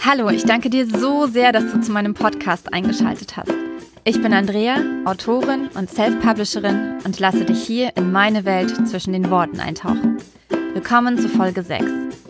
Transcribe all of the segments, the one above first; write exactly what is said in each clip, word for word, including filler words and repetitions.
Hallo, ich danke dir so sehr, dass du zu meinem Podcast eingeschaltet hast. Ich bin Andrea, Autorin und Self-Publisherin und lasse dich hier in meine Welt zwischen den Worten eintauchen. Willkommen zu Folge sechs.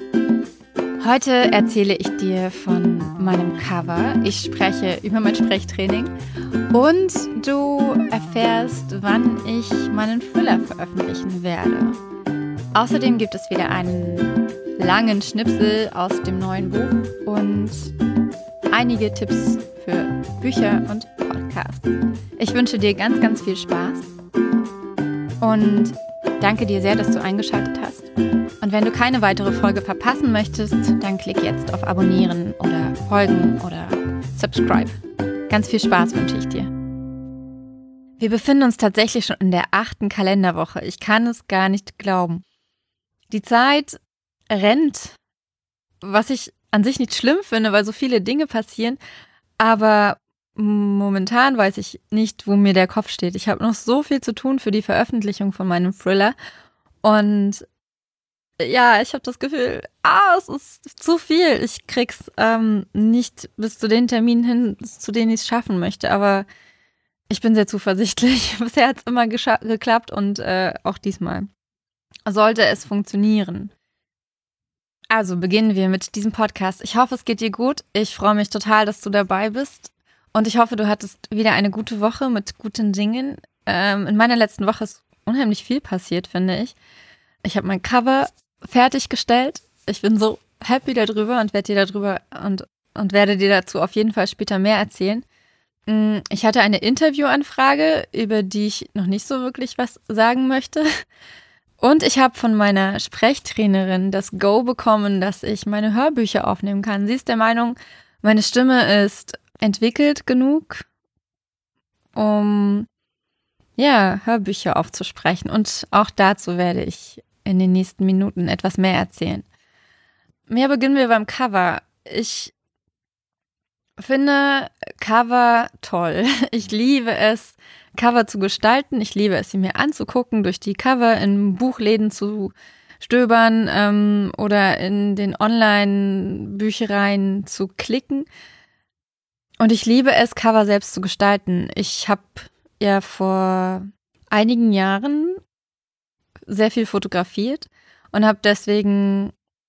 Heute erzähle ich dir von meinem Cover. Ich spreche über mein Sprechtraining und du erfährst, wann ich meinen Thriller veröffentlichen werde. Außerdem gibt es wieder einen langen Schnipsel aus dem neuen Buch und einige Tipps für Bücher und Podcasts. Ich wünsche dir ganz, ganz viel Spaß und danke dir sehr, dass du eingeschaltet hast. Und wenn du keine weitere Folge verpassen möchtest, dann klick jetzt auf Abonnieren oder Folgen oder Subscribe. Ganz viel Spaß wünsche ich dir. Wir befinden uns tatsächlich schon in der achten Kalenderwoche. Ich kann es gar nicht glauben. Die Zeit rennt, was ich an sich nicht schlimm finde, weil so viele Dinge passieren, aber momentan weiß ich nicht, wo mir der Kopf steht. Ich habe noch so viel zu tun für die Veröffentlichung von meinem Thriller und ja, ich habe das Gefühl, ah, es ist zu viel. Ich krieg's ähm, nicht bis zu den Terminen hin, zu denen ich es schaffen möchte, aber ich bin sehr zuversichtlich. Bisher hat es immer gescha- geklappt und äh, auch diesmal sollte es funktionieren. Also beginnen wir mit diesem Podcast. Ich hoffe, es geht dir gut. Ich freue mich total, dass du dabei bist. Und ich hoffe, du hattest wieder eine gute Woche mit guten Dingen. Ähm, in meiner letzten Woche ist unheimlich viel passiert, finde ich. Ich habe mein Cover fertiggestellt. Ich bin so happy darüber und werde dir darüber und, und werde dir dazu auf jeden Fall später mehr erzählen. Ich hatte eine Interviewanfrage, über die ich noch nicht so wirklich was sagen möchte. Und ich habe von meiner Sprechtrainerin das Go bekommen, dass ich meine Hörbücher aufnehmen kann. Sie ist der Meinung, meine Stimme ist entwickelt genug, um ja, Hörbücher aufzusprechen. Und auch dazu werde ich in den nächsten Minuten etwas mehr erzählen. Mehr beginnen wir beim Cover. Ich finde Cover toll. Ich liebe es, Cover zu gestalten. Ich liebe es, sie mir anzugucken, durch die Cover in Buchläden zu stöbern ähm, oder in den Online-Büchereien zu klicken. Und ich liebe es, Cover selbst zu gestalten. Ich habe ja vor einigen Jahren sehr viel fotografiert und habe deswegen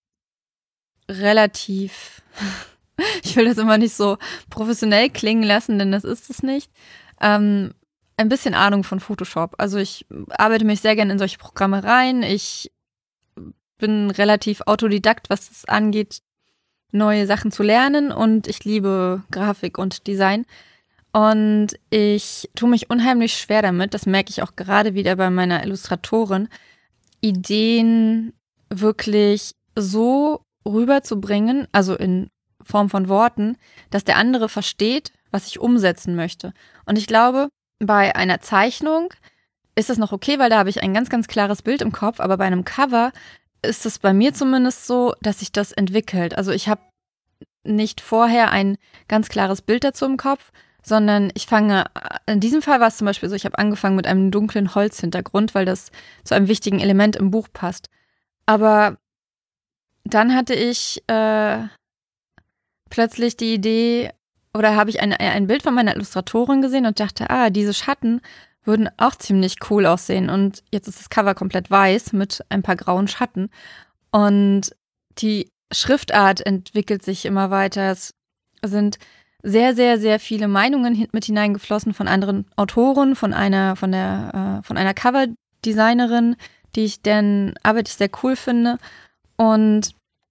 relativ, ich will das immer nicht so professionell klingen lassen, denn das ist es nicht, ähm, ein bisschen Ahnung von Photoshop. Also ich arbeite mich sehr gerne in solche Programme rein. Ich bin relativ autodidakt, was es angeht, neue Sachen zu lernen und ich liebe Grafik und Design. Und ich tue mich unheimlich schwer damit, das merke ich auch gerade wieder bei meiner Illustratorin, Ideen wirklich so rüberzubringen, also in Form von Worten, dass der andere versteht, was ich umsetzen möchte. Und ich glaube, bei einer Zeichnung ist das noch okay, weil da habe ich ein ganz, ganz klares Bild im Kopf, aber bei einem Cover ist es bei mir zumindest so, dass sich das entwickelt. Also ich habe nicht vorher ein ganz klares Bild dazu im Kopf, sondern ich fange, in diesem Fall war es zum Beispiel so, ich habe angefangen mit einem dunklen Holzhintergrund, weil das zu einem wichtigen Element im Buch passt. Aber dann hatte ich äh, plötzlich die Idee, oder habe ich ein, ein Bild von meiner Illustratorin gesehen und dachte, ah, diese Schatten würden auch ziemlich cool aussehen. Und jetzt ist das Cover komplett weiß mit ein paar grauen Schatten. Und die Schriftart entwickelt sich immer weiter. Es sind sehr, sehr, sehr viele Meinungen mit hineingeflossen von anderen Autoren, von einer, von der, äh, von einer Coverdesignerin, die ich deren Arbeit sehr cool finde. Und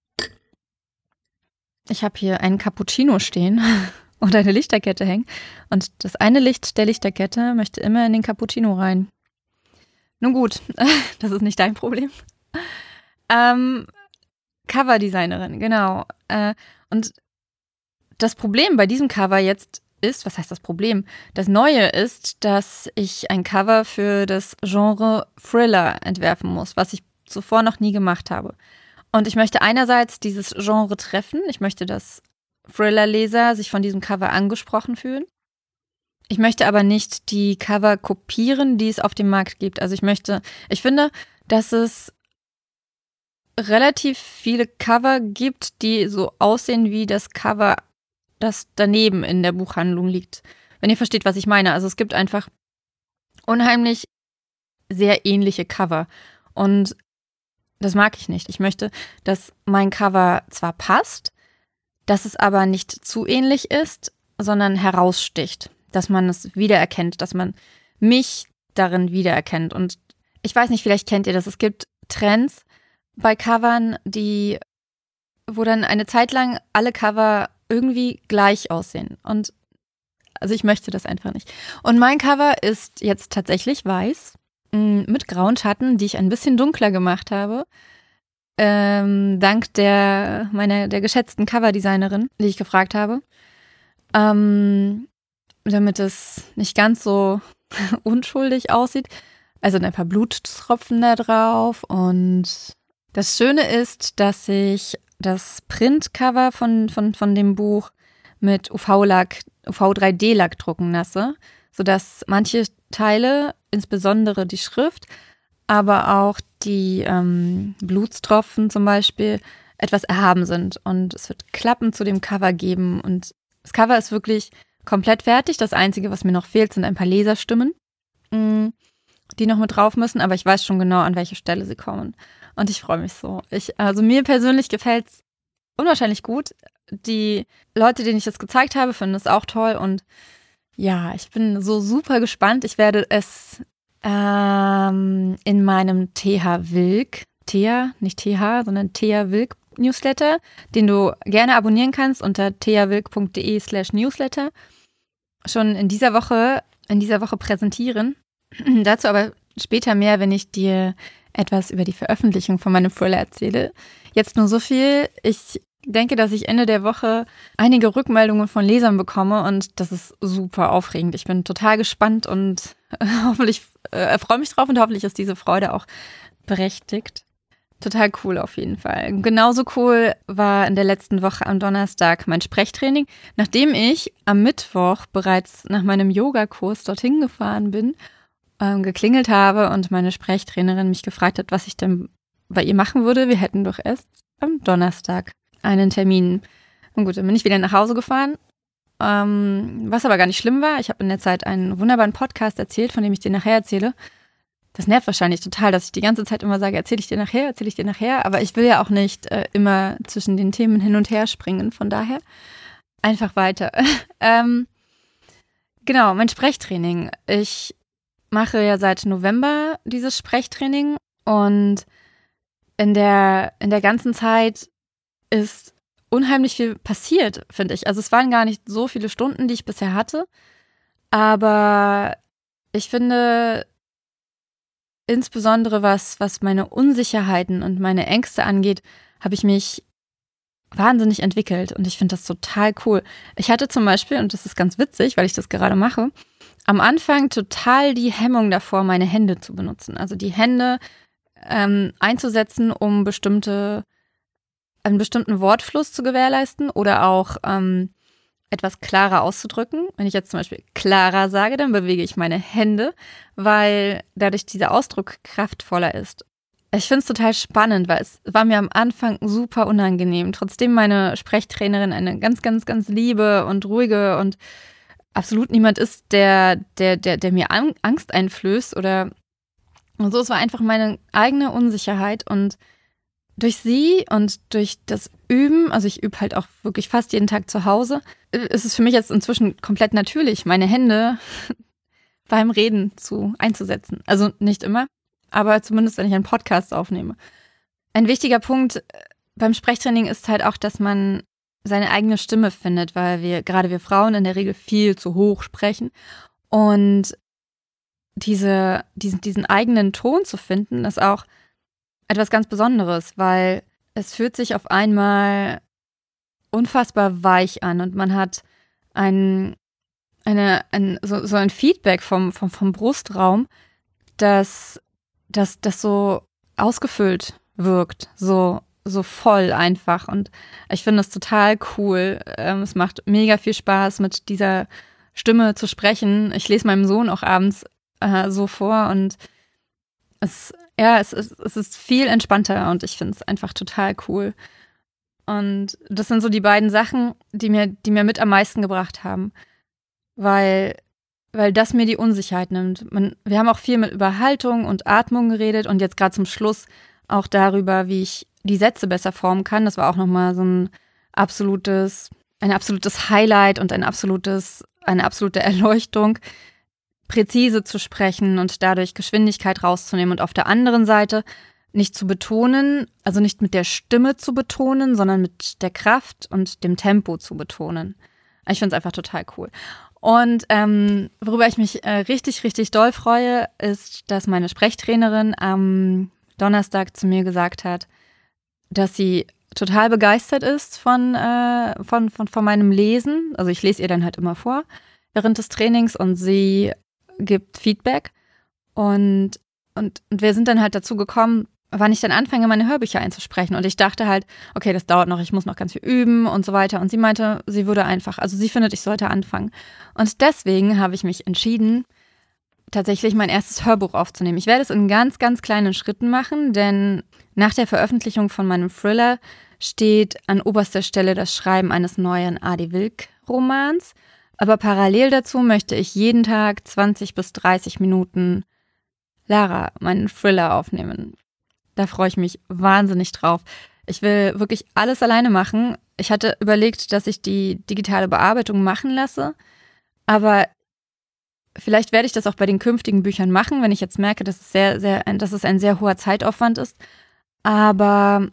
ich habe hier einen Cappuccino stehen und eine Lichterkette hängen. Und das eine Licht der Lichterkette möchte immer in den Cappuccino rein. Nun gut, das ist nicht dein Problem. Ähm, Coverdesignerin, genau. Äh, und das Problem bei diesem Cover jetzt ist, was heißt das Problem? Das Neue ist, dass ich ein Cover für das Genre Thriller entwerfen muss, was ich zuvor noch nie gemacht habe. Und ich möchte einerseits dieses Genre treffen. Ich möchte, dass Thriller-Leser sich von diesem Cover angesprochen fühlen. Ich möchte aber nicht die Cover kopieren, die es auf dem Markt gibt. Also ich möchte, ich finde, dass es relativ viele Cover gibt, die so aussehen wie das Cover, das daneben in der Buchhandlung liegt. Wenn ihr versteht, was ich meine. Also es gibt einfach unheimlich sehr ähnliche Cover. Und das mag ich nicht. Ich möchte, dass mein Cover zwar passt, dass es aber nicht zu ähnlich ist, sondern heraussticht. Dass man es wiedererkennt, dass man mich darin wiedererkennt. Und ich weiß nicht, vielleicht kennt ihr das. Es gibt Trends bei Covern, die, wo dann eine Zeit lang alle Cover irgendwie gleich aussehen. Und also ich möchte das einfach nicht. Und mein Cover ist jetzt tatsächlich weiß, mit grauen Schatten, die ich ein bisschen dunkler gemacht habe. Ähm, dank der meiner der geschätzten Coverdesignerin, die ich gefragt habe. Ähm, damit es nicht ganz so unschuldig aussieht. Also ein paar Bluttropfen da drauf. Und das Schöne ist, dass ich das Printcover von, von, von dem Buch mit U V-Lack, U V drei D Lack drucken lasse, sodass manche Teile, insbesondere die Schrift, aber auch die ähm, Blutstropfen zum Beispiel, etwas erhaben sind. Und es wird Klappen zu dem Cover geben. Und das Cover ist wirklich komplett fertig. Das Einzige, was mir noch fehlt, sind ein paar Leserstimmen, die noch mit drauf müssen. Aber ich weiß schon genau, an welche Stelle sie kommen. Und ich freue mich so. Ich, also mir persönlich gefällt es unwahrscheinlich gut. Die Leute, denen ich das gezeigt habe, finden es auch toll. Und ja, ich bin so super gespannt. Ich werde es ähm, in meinem T H Wilk, Thea, nicht T H, sondern Thea Wilk Newsletter, den du gerne abonnieren kannst unter theawilk.de slash newsletter, schon in dieser Woche, in dieser Woche präsentieren. Dazu aber später mehr, wenn ich dir etwas über die Veröffentlichung von meinem Thriller erzähle. Jetzt nur so viel. Ich denke, dass ich Ende der Woche einige Rückmeldungen von Lesern bekomme und das ist super aufregend. Ich bin total gespannt und äh, hoffentlich äh, freue mich drauf und hoffentlich ist diese Freude auch berechtigt. Total cool auf jeden Fall. Genauso cool war in der letzten Woche am Donnerstag mein Sprechtraining, nachdem ich am Mittwoch bereits nach meinem Yogakurs dorthin gefahren bin, ähm, geklingelt habe und meine Sprechtrainerin mich gefragt hat, was ich denn bei ihr machen würde. Wir hätten doch erst am Donnerstag einen Termin. Und gut, dann bin ich wieder nach Hause gefahren, ähm, was aber gar nicht schlimm war. Ich habe in der Zeit einen wunderbaren Podcast erzählt, von dem ich dir nachher erzähle. Das nervt wahrscheinlich total, dass ich die ganze Zeit immer sage, erzähle ich dir nachher, erzähle ich dir nachher. Aber ich will ja auch nicht äh, immer zwischen den Themen hin und her springen. Von daher einfach weiter. ähm, genau, mein Sprechtraining. Ich mache ja seit November dieses Sprechtraining und in der, in der ganzen Zeit ist unheimlich viel passiert, finde ich. Also es waren gar nicht so viele Stunden, die ich bisher hatte, aber ich finde, insbesondere was, was meine Unsicherheiten und meine Ängste angeht, habe ich mich wahnsinnig entwickelt und ich finde das total cool. Ich hatte zum Beispiel, und das ist ganz witzig, weil ich das gerade mache, am Anfang total die Hemmung davor, meine Hände zu benutzen. Also die Hände ähm, einzusetzen, um bestimmte einen bestimmten Wortfluss zu gewährleisten oder auch ähm, etwas klarer auszudrücken. Wenn ich jetzt zum Beispiel klarer sage, dann bewege ich meine Hände, weil dadurch dieser Ausdruck kraftvoller ist. Ich finde es total spannend, weil es war mir am Anfang super unangenehm. Trotzdem meine Sprechtrainerin eine ganz, ganz, ganz liebe und ruhige und absolut niemand ist, der, der, der, der mir Angst einflößt oder und so. Es war einfach meine eigene Unsicherheit und durch sie und durch das Üben, also ich übe halt auch wirklich fast jeden Tag zu Hause, ist es für mich jetzt inzwischen komplett natürlich, meine Hände beim Reden zu einzusetzen. Also nicht immer, aber zumindest, wenn ich einen Podcast aufnehme. Ein wichtiger Punkt beim Sprechtraining ist halt auch, dass man seine eigene Stimme findet, weil wir, gerade wir Frauen, in der Regel viel zu hoch sprechen. Und diese, diesen, diesen eigenen Ton zu finden, ist auch etwas ganz Besonderes, weil es fühlt sich auf einmal unfassbar weich an und man hat ein, eine, ein, so, so ein Feedback vom, vom, vom Brustraum, das, das, das so ausgefüllt wirkt, so, so voll einfach. Und ich finde das total cool. Ähm, es macht mega viel Spaß, mit dieser Stimme zu sprechen. Ich lese meinem Sohn auch abends äh, so vor und es ja, es ist, es ist viel entspannter und ich finde es einfach total cool. Und das sind so die beiden Sachen, die mir, die mir mit am meisten gebracht haben, weil, weil das mir die Unsicherheit nimmt. Man, wir haben auch viel mit über Haltung und Atmung geredet und jetzt gerade zum Schluss auch darüber, wie ich die Sätze besser formen kann. Das war auch nochmal so ein absolutes, ein absolutes Highlight und ein absolutes, eine absolute Erleuchtung, präzise zu sprechen und dadurch Geschwindigkeit rauszunehmen und auf der anderen Seite nicht zu betonen, also nicht mit der Stimme zu betonen, sondern mit der Kraft und dem Tempo zu betonen. Ich finde es einfach total cool. Und ähm, worüber ich mich äh, richtig, richtig doll freue, ist, dass meine Sprechtrainerin am Donnerstag zu mir gesagt hat, dass sie total begeistert ist von, äh, von, von, von meinem Lesen. Also ich lese ihr dann halt immer vor während des Trainings und sie gibt Feedback. Und, und, und wir sind dann halt dazu gekommen, wann ich dann anfange, meine Hörbücher einzusprechen. Und ich dachte halt, okay, das dauert noch, ich muss noch ganz viel üben und so weiter. Und sie meinte, sie würde einfach, also sie findet, ich sollte anfangen. Und deswegen habe ich mich entschieden, tatsächlich mein erstes Hörbuch aufzunehmen. Ich werde es in ganz, ganz kleinen Schritten machen, denn nach der Veröffentlichung von meinem Thriller steht an oberster Stelle das Schreiben eines neuen Adi Wilk-Romans. Aber parallel dazu möchte ich jeden Tag zwanzig bis dreißig Minuten Lara, meinen Thriller, aufnehmen. Da freue ich mich wahnsinnig drauf. Ich will wirklich alles alleine machen. Ich hatte überlegt, dass ich die digitale Bearbeitung machen lasse, aber vielleicht werde ich das auch bei den künftigen Büchern machen, wenn ich jetzt merke, dass es sehr, sehr, dass es ein sehr hoher Zeitaufwand ist. Aber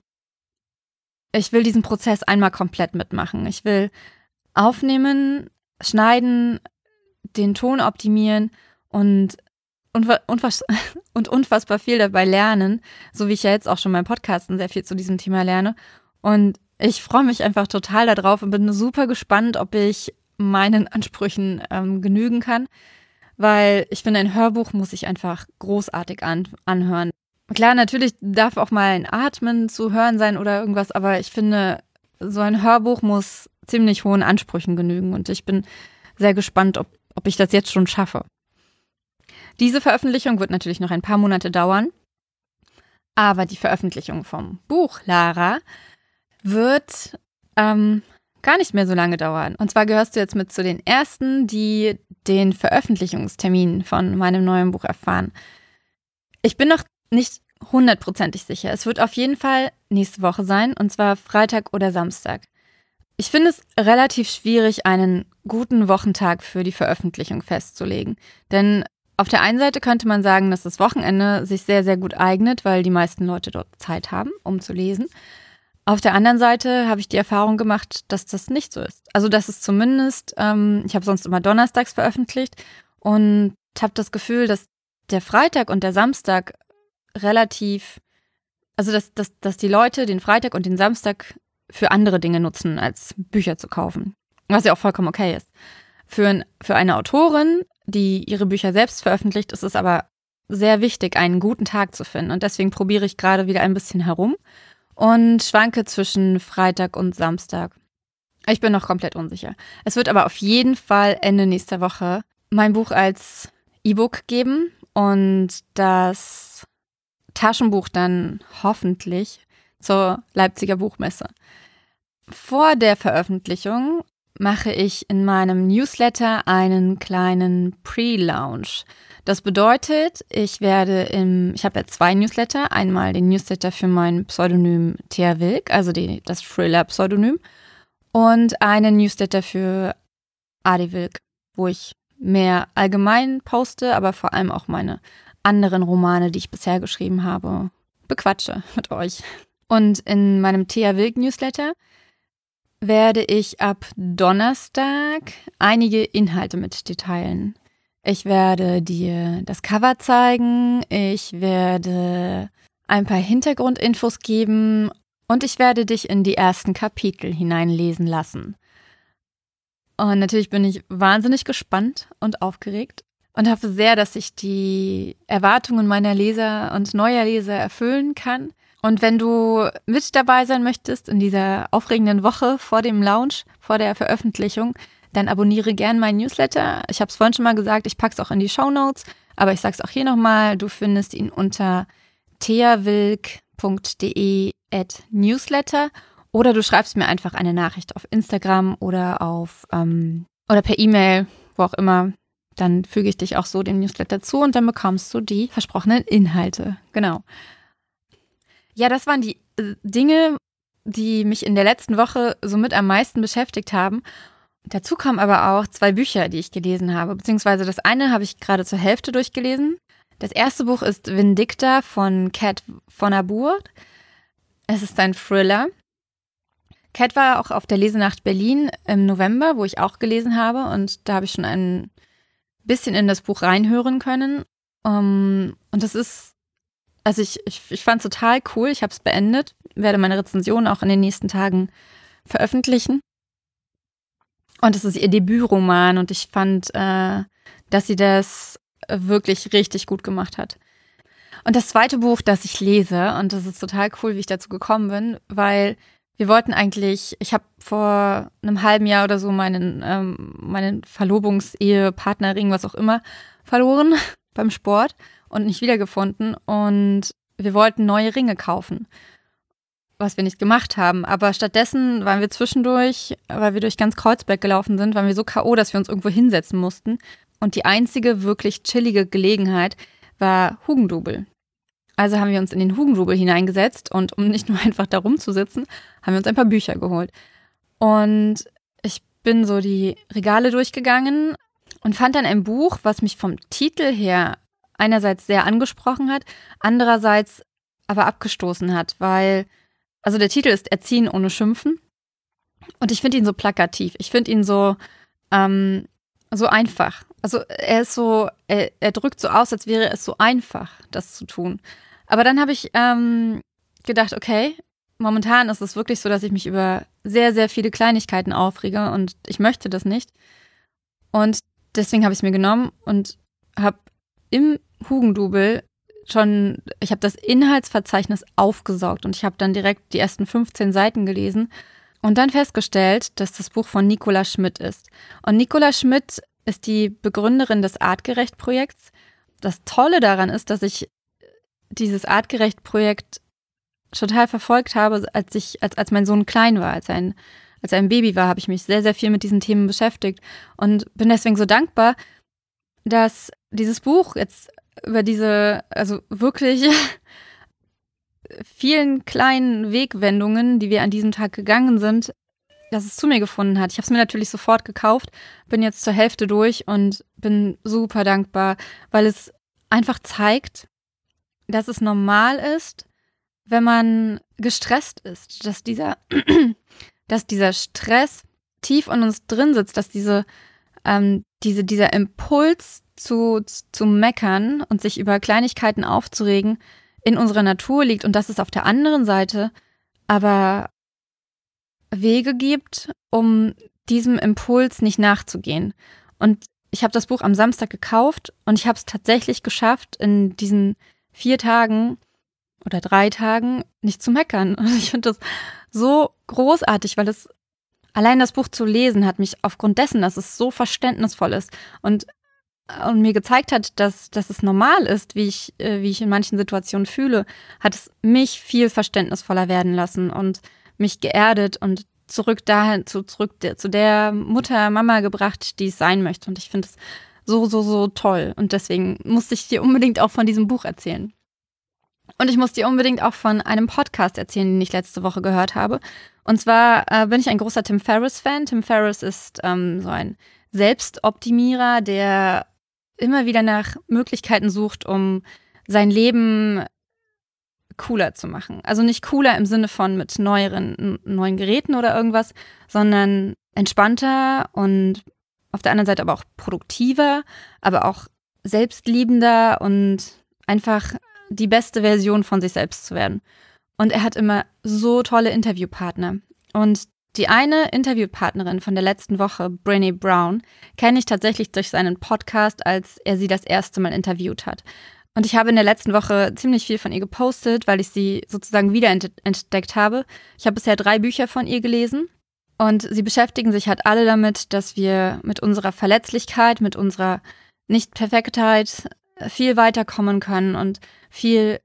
ich will diesen Prozess einmal komplett mitmachen. Ich will aufnehmen, schneiden, den Ton optimieren und Unfass- und unfassbar viel dabei lernen, so wie ich ja jetzt auch schon beim Podcasten sehr viel zu diesem Thema lerne. Und ich freue mich einfach total darauf und bin super gespannt, ob ich meinen Ansprüchen ähm, genügen kann, weil ich finde, ein Hörbuch muss sich einfach großartig an- anhören. Klar, natürlich darf auch mal ein Atmen zu hören sein oder irgendwas, aber ich finde, so ein Hörbuch muss ziemlich hohen Ansprüchen genügen und ich bin sehr gespannt, ob, ob ich das jetzt schon schaffe. Diese Veröffentlichung wird natürlich noch ein paar Monate dauern, aber die Veröffentlichung vom Buch Lara wird ähm, gar nicht mehr so lange dauern. Und zwar gehörst du jetzt mit zu den Ersten, die den Veröffentlichungstermin von meinem neuen Buch erfahren. Ich bin noch nicht hundertprozentig sicher. Es wird auf jeden Fall nächste Woche sein, und zwar Freitag oder Samstag. Ich finde es relativ schwierig, einen guten Wochentag für die Veröffentlichung festzulegen, denn auf der einen Seite könnte man sagen, dass das Wochenende sich sehr, sehr gut eignet, weil die meisten Leute dort Zeit haben, um zu lesen. Auf der anderen Seite habe ich die Erfahrung gemacht, dass das nicht so ist. Also dass es zumindest, ähm, ich habe sonst immer donnerstags veröffentlicht und habe das Gefühl, dass der Freitag und der Samstag relativ, also dass, dass, dass die Leute den Freitag und den Samstag für andere Dinge nutzen, als Bücher zu kaufen. Was ja auch vollkommen okay ist. Für, ein, für eine Autorin, die ihre Bücher selbst veröffentlicht, ist es aber sehr wichtig, einen guten Tag zu finden. Und deswegen probiere ich gerade wieder ein bisschen herum und schwanke zwischen Freitag und Samstag. Ich bin noch komplett unsicher. Es wird aber auf jeden Fall Ende nächster Woche mein Buch als E-Book geben und das Taschenbuch dann hoffentlich zur Leipziger Buchmesse. Vor der Veröffentlichung mache ich in meinem Newsletter einen kleinen Pre-Launch. Das bedeutet, ich werde im, ich habe ja zwei Newsletter, einmal den Newsletter für mein Pseudonym Thea Wilk, also die, das Thriller-Pseudonym, und einen Newsletter für Adi Wilk, wo ich mehr allgemein poste, aber vor allem auch meine anderen Romane, die ich bisher geschrieben habe, bequatsche mit euch. Und in meinem Thea Wilk Newsletter werde ich ab Donnerstag einige Inhalte mit dir teilen. Ich werde dir das Cover zeigen, ich werde ein paar Hintergrundinfos geben und ich werde dich in die ersten Kapitel hineinlesen lassen. Und natürlich bin ich wahnsinnig gespannt und aufgeregt und hoffe sehr, dass ich die Erwartungen meiner Leser und neuer Leser erfüllen kann. Und wenn du mit dabei sein möchtest in dieser aufregenden Woche vor dem Launch, vor der Veröffentlichung, dann abonniere gern meinen Newsletter. Ich habe es vorhin schon mal gesagt, ich packe es auch in die Shownotes, aber ich sage es auch hier nochmal, du findest ihn unter theawilk punkt de at newsletter oder du schreibst mir einfach eine Nachricht auf Instagram oder auf ähm, oder per E-Mail, wo auch immer. Dann füge ich dich auch so dem Newsletter zu und dann bekommst du die versprochenen Inhalte. Genau. Ja, das waren die äh, Dinge, die mich in der letzten Woche somit am meisten beschäftigt haben. Dazu kommen aber auch zwei Bücher, die ich gelesen habe, beziehungsweise das eine habe ich gerade zur Hälfte durchgelesen. Das erste Buch ist Vindicta von Kat von Abur. Es ist ein Thriller. Kat war auch auf der Lesenacht Berlin im November, wo ich auch gelesen habe und da habe ich schon ein bisschen in das Buch reinhören können. Um, und das ist, also ich, ich, ich fand es total cool. Ich habe es beendet, werde meine Rezension auch in den nächsten Tagen veröffentlichen. Und es ist ihr Debütroman und ich fand, äh, dass sie das wirklich richtig gut gemacht hat. Und das zweite Buch, das ich lese, und das ist total cool, wie ich dazu gekommen bin, weil wir wollten eigentlich, ich habe vor einem halben Jahr oder so meinen, ähm, meinen Verlobungs-Ehe-Partnerring, was auch immer, verloren beim Sport und nicht wiedergefunden. Und wir wollten neue Ringe kaufen, was wir nicht gemacht haben. Aber stattdessen waren wir zwischendurch, weil wir durch ganz Kreuzberg gelaufen sind, waren wir so K O, dass wir uns irgendwo hinsetzen mussten. Und die einzige wirklich chillige Gelegenheit war Hugendubel. Also haben wir uns in den Hugendubel hineingesetzt und um nicht nur einfach da rumzusitzen, haben wir uns ein paar Bücher geholt. Und ich bin so die Regale durchgegangen und fand dann ein Buch, was mich vom Titel her einerseits sehr angesprochen hat, andererseits aber abgestoßen hat, weil, also der Titel ist Erziehen ohne Schimpfen und ich finde ihn so plakativ. Ich finde ihn so, ähm, so einfach. Also er ist so, er, er drückt so aus, als wäre es so einfach, das zu tun. Aber dann habe ich ähm, gedacht, okay, momentan ist es wirklich so, dass ich mich über sehr, sehr viele Kleinigkeiten aufrege und ich möchte das nicht. Und deswegen habe ich es mir genommen und habe im Hugendubel schon, ich habe das Inhaltsverzeichnis aufgesaugt und ich habe dann direkt die ersten fünfzehn Seiten gelesen und dann festgestellt, dass das Buch von Nicola Schmidt ist. Und Nicola Schmidt ist die Begründerin des Artgerecht-Projekts. Das Tolle daran ist, dass ich dieses Artgerecht-Projekt total verfolgt habe, als ich, als, als mein Sohn klein war, als ein, als er ein Baby war, habe ich mich sehr, sehr viel mit diesen Themen beschäftigt und bin deswegen so dankbar, dass dieses Buch jetzt über diese, also wirklich vielen kleinen Wegwendungen, die wir an diesem Tag gegangen sind, dass es zu mir gefunden hat. Ich habe es mir natürlich sofort gekauft, bin jetzt zur Hälfte durch und bin super dankbar, weil es einfach zeigt, dass es normal ist, wenn man gestresst ist, dass dieser, dass dieser Stress tief in uns drin sitzt, dass diese, ähm, diese, dieser Impuls zu, zu meckern und sich über Kleinigkeiten aufzuregen in unserer Natur liegt und dass es auf der anderen Seite aber Wege gibt, um diesem Impuls nicht nachzugehen. Und ich habe das Buch am Samstag gekauft und ich habe es tatsächlich geschafft, in diesen vier Tagen oder drei Tagen nicht zu meckern. Und ich finde das so großartig, weil es allein das Buch zu lesen hat mich aufgrund dessen, dass es so verständnisvoll ist und, und mir gezeigt hat, dass, dass es normal ist, wie ich, wie ich in manchen Situationen fühle, hat es mich viel verständnisvoller werden lassen und mich geerdet und zurück dahin, zu, zurück der, zu der Mutter, Mama gebracht, die es sein möchte. Und ich finde es so, so, so toll. Und deswegen musste ich dir unbedingt auch von diesem Buch erzählen. Und ich muss dir unbedingt auch von einem Podcast erzählen, den ich letzte Woche gehört habe. Und zwar äh, bin ich ein großer Tim Ferriss-Fan. Tim Ferriss ist ähm, so ein Selbstoptimierer, der immer wieder nach Möglichkeiten sucht, um sein Leben cooler zu machen. Also nicht cooler im Sinne von mit neueren, neuen Geräten oder irgendwas, sondern entspannter und auf der anderen Seite aber auch produktiver, aber auch selbstliebender und einfach die beste Version von sich selbst zu werden. Und er hat immer so tolle Interviewpartner. Und die eine Interviewpartnerin von der letzten Woche, Brené Brown, kenne ich tatsächlich durch seinen Podcast, als er sie das erste Mal interviewt hat. Und ich habe in der letzten Woche ziemlich viel von ihr gepostet, weil ich sie sozusagen wiederentdeckt habe. Ich habe bisher drei Bücher von ihr gelesen und sie beschäftigen sich halt alle damit, dass wir mit unserer Verletzlichkeit, mit unserer Nicht-Perfektheit viel weiterkommen können und viel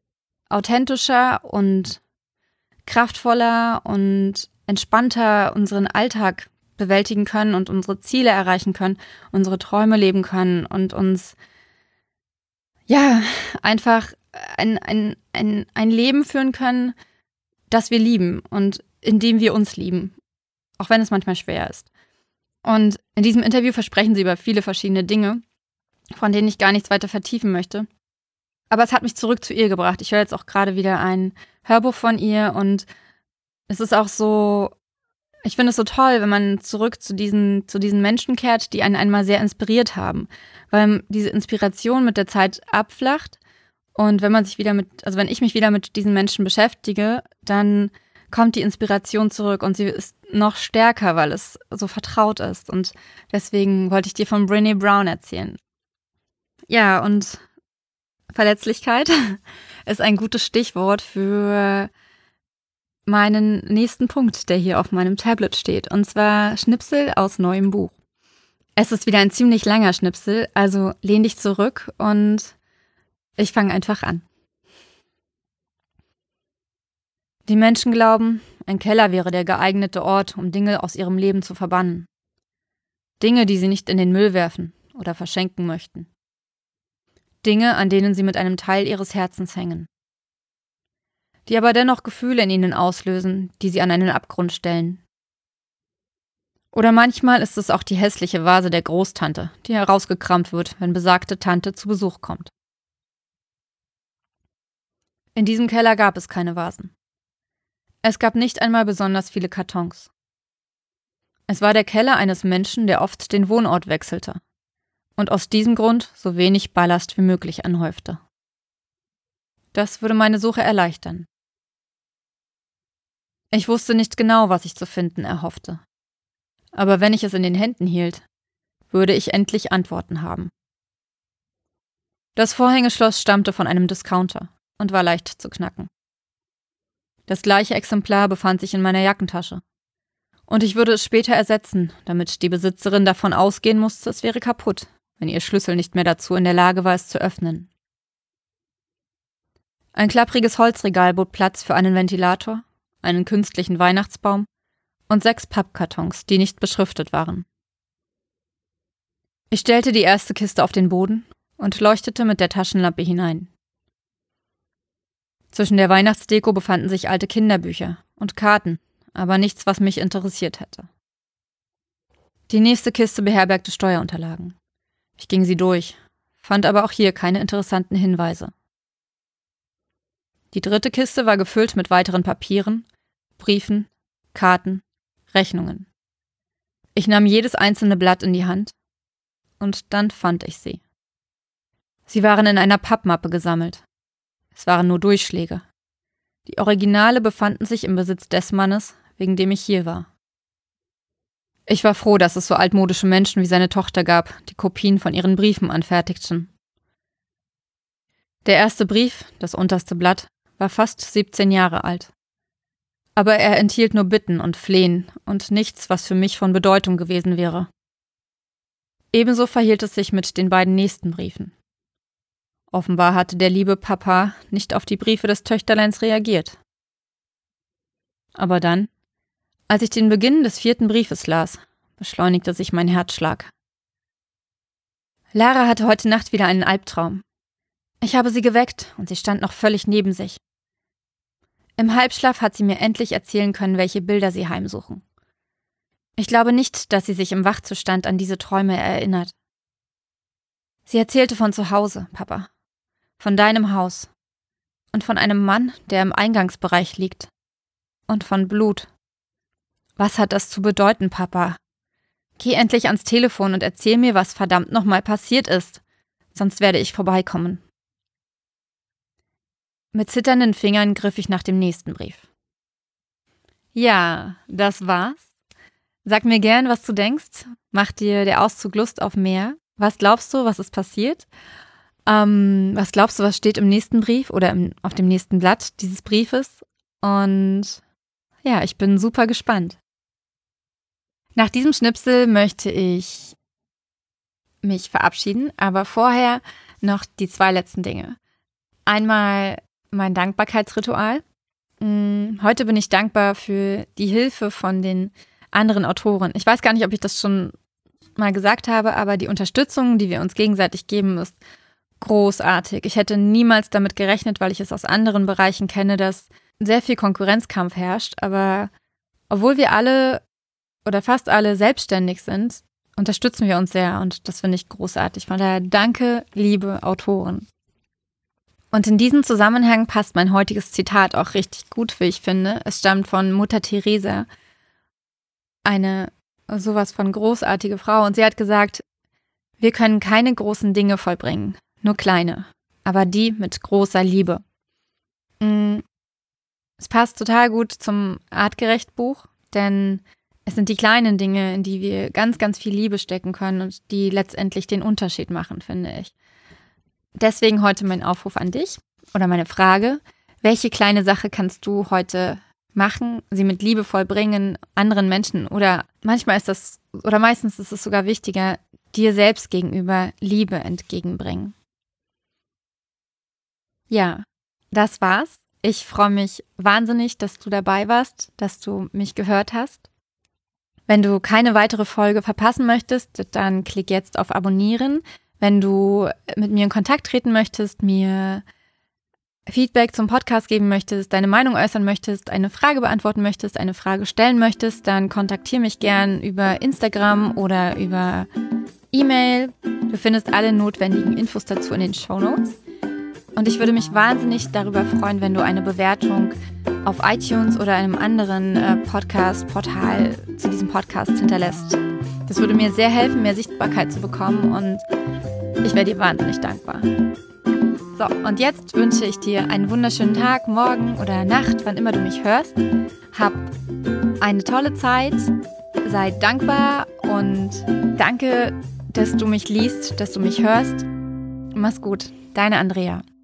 authentischer und kraftvoller und entspannter unseren Alltag bewältigen können und unsere Ziele erreichen können, unsere Träume leben können und uns ja einfach ein, ein, ein, ein Leben führen können, das wir lieben und in dem wir uns lieben, auch wenn es manchmal schwer ist. Und in diesem Interview versprechen sie über viele verschiedene Dinge, von denen ich gar nichts weiter vertiefen möchte. Aber es hat mich zurück zu ihr gebracht. Ich höre jetzt auch gerade wieder ein Hörbuch von ihr und es ist auch so, ich finde es so toll, wenn man zurück zu diesen, zu diesen Menschen kehrt, die einen einmal sehr inspiriert haben, weil diese Inspiration mit der Zeit abflacht und wenn man sich wieder mit, also wenn ich mich wieder mit diesen Menschen beschäftige, dann kommt die Inspiration zurück und sie ist noch stärker, weil es so vertraut ist und deswegen wollte ich dir von Brené Brown erzählen. Ja, und Verletzlichkeit ist ein gutes Stichwort für meinen nächsten Punkt, der hier auf meinem Tablet steht, und zwar Schnipsel aus neuem Buch. Es ist wieder ein ziemlich langer Schnipsel, also lehn dich zurück und ich fange einfach an. Die Menschen glauben, ein Keller wäre der geeignete Ort, um Dinge aus ihrem Leben zu verbannen. Dinge, die sie nicht in den Müll werfen oder verschenken möchten. Dinge, an denen sie mit einem Teil ihres Herzens hängen. Die aber dennoch Gefühle in ihnen auslösen, die sie an einen Abgrund stellen. Oder manchmal ist es auch die hässliche Vase der Großtante, die herausgekramt wird, wenn besagte Tante zu Besuch kommt. In diesem Keller gab es keine Vasen. Es gab nicht einmal besonders viele Kartons. Es war der Keller eines Menschen, der oft den Wohnort wechselte und aus diesem Grund so wenig Ballast wie möglich anhäufte. Das würde meine Suche erleichtern. Ich wusste nicht genau, was ich zu finden erhoffte. Aber wenn ich es in den Händen hielt, würde ich endlich Antworten haben. Das Vorhängeschloss stammte von einem Discounter und war leicht zu knacken. Das gleiche Exemplar befand sich in meiner Jackentasche. Und ich würde es später ersetzen, damit die Besitzerin davon ausgehen musste, es wäre kaputt, wenn ihr Schlüssel nicht mehr dazu in der Lage war, es zu öffnen. Ein klappriges Holzregal bot Platz für einen Ventilator, einen künstlichen Weihnachtsbaum und sechs Pappkartons, die nicht beschriftet waren. Ich stellte die erste Kiste auf den Boden und leuchtete mit der Taschenlampe hinein. Zwischen der Weihnachtsdeko befanden sich alte Kinderbücher und Karten, aber nichts, was mich interessiert hätte. Die nächste Kiste beherbergte Steuerunterlagen. Ich ging sie durch, fand aber auch hier keine interessanten Hinweise. Die dritte Kiste war gefüllt mit weiteren Papieren, Briefen, Karten, Rechnungen. Ich nahm jedes einzelne Blatt in die Hand und dann fand ich sie. Sie waren in einer Pappmappe gesammelt. Es waren nur Durchschläge. Die Originale befanden sich im Besitz des Mannes, wegen dem ich hier war. Ich war froh, dass es so altmodische Menschen wie seine Tochter gab, die Kopien von ihren Briefen anfertigten. Der erste Brief, das unterste Blatt, war fast siebzehn Jahre alt. Aber er enthielt nur Bitten und Flehen und nichts, was für mich von Bedeutung gewesen wäre. Ebenso verhielt es sich mit den beiden nächsten Briefen. Offenbar hatte der liebe Papa nicht auf die Briefe des Töchterleins reagiert. Aber dann, als ich den Beginn des vierten Briefes las, beschleunigte sich mein Herzschlag. Lara hatte heute Nacht wieder einen Albtraum. Ich habe sie geweckt und sie stand noch völlig neben sich. Im Halbschlaf hat sie mir endlich erzählen können, welche Bilder sie heimsuchen. Ich glaube nicht, dass sie sich im Wachzustand an diese Träume erinnert. Sie erzählte von zu Hause, Papa. Von deinem Haus. Und von einem Mann, der im Eingangsbereich liegt. Und von Blut. Was hat das zu bedeuten, Papa? Geh endlich ans Telefon und erzähl mir, was verdammt nochmal passiert ist. Sonst werde ich vorbeikommen. Mit zitternden Fingern griff ich nach dem nächsten Brief. Ja, das war's. Sag mir gern, was du denkst. Macht dir der Auszug Lust auf mehr? Was glaubst du, was ist passiert? Ähm, was glaubst du, was steht im nächsten Brief oder im, auf dem nächsten Blatt dieses Briefes? Und ja, ich bin super gespannt. Nach diesem Schnipsel möchte ich mich verabschieden, aber vorher noch die zwei letzten Dinge. Einmal mein Dankbarkeitsritual. Heute bin ich dankbar für die Hilfe von den anderen Autoren. Ich weiß gar nicht, ob ich das schon mal gesagt habe, aber die Unterstützung, die wir uns gegenseitig geben, ist großartig. Ich hätte niemals damit gerechnet, weil ich es aus anderen Bereichen kenne, dass sehr viel Konkurrenzkampf herrscht. Aber obwohl wir alle oder fast alle selbstständig sind, unterstützen wir uns sehr und das finde ich großartig. Von daher danke, liebe Autoren. Und in diesem Zusammenhang passt mein heutiges Zitat auch richtig gut, wie ich finde. Es stammt von Mutter Teresa, eine sowas von großartige Frau. Und sie hat gesagt, wir können keine großen Dinge vollbringen, nur kleine, aber die mit großer Liebe. Es passt total gut zum Artgerecht-Buch, denn es sind die kleinen Dinge, in die wir ganz, ganz viel Liebe stecken können und die letztendlich den Unterschied machen, finde ich. Deswegen heute mein Aufruf an dich oder meine Frage, welche kleine Sache kannst du heute machen, sie mit Liebe vollbringen, anderen Menschen oder manchmal ist das, oder meistens ist es sogar wichtiger, dir selbst gegenüber Liebe entgegenbringen. Ja, das war's. Ich freue mich wahnsinnig, dass du dabei warst, dass du mich gehört hast. Wenn du keine weitere Folge verpassen möchtest, dann klick jetzt auf Abonnieren. Wenn du mit mir in Kontakt treten möchtest, mir Feedback zum Podcast geben möchtest, deine Meinung äußern möchtest, eine Frage beantworten möchtest, eine Frage stellen möchtest, dann kontaktiere mich gern über Instagram oder über E-Mail. Du findest alle notwendigen Infos dazu in den Shownotes. Und ich würde mich wahnsinnig darüber freuen, wenn du eine Bewertung auf iTunes oder einem anderen äh, Podcast-Portal zu diesem Podcast hinterlässt. Das würde mir sehr helfen, mehr Sichtbarkeit zu bekommen und ich wäre dir wahnsinnig dankbar. So, und jetzt wünsche ich dir einen wunderschönen Tag, morgen oder Nacht, wann immer du mich hörst. Hab eine tolle Zeit, sei dankbar und danke, dass du mich liest, dass du mich hörst. Mach's gut, deine Andrea.